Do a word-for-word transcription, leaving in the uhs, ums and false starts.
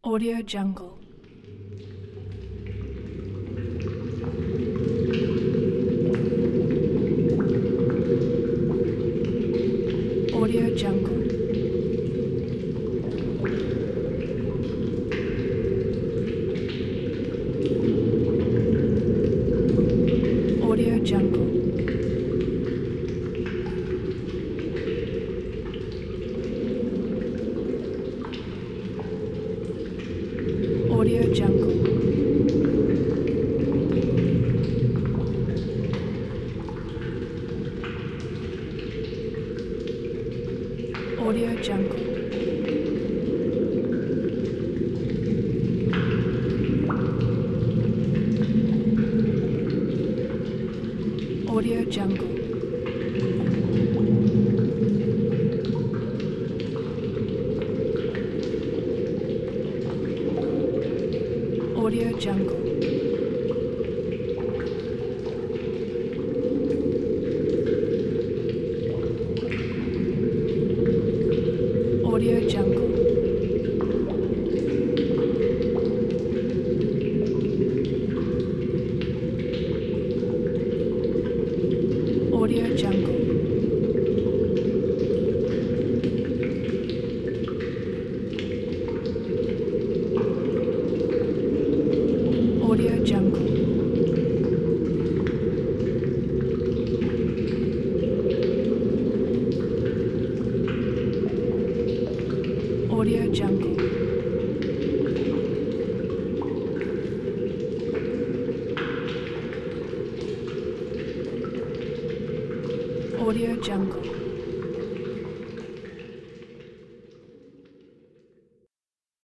Audio Jungle. Audio Jungle. Audio Jungle. Audio Jungle. Audio Jungle. Audio Jungle. Audio Jungle. Audio Jungle. Audio Jungle. Audio Jungle. Audio Jungle. Audio Jungle.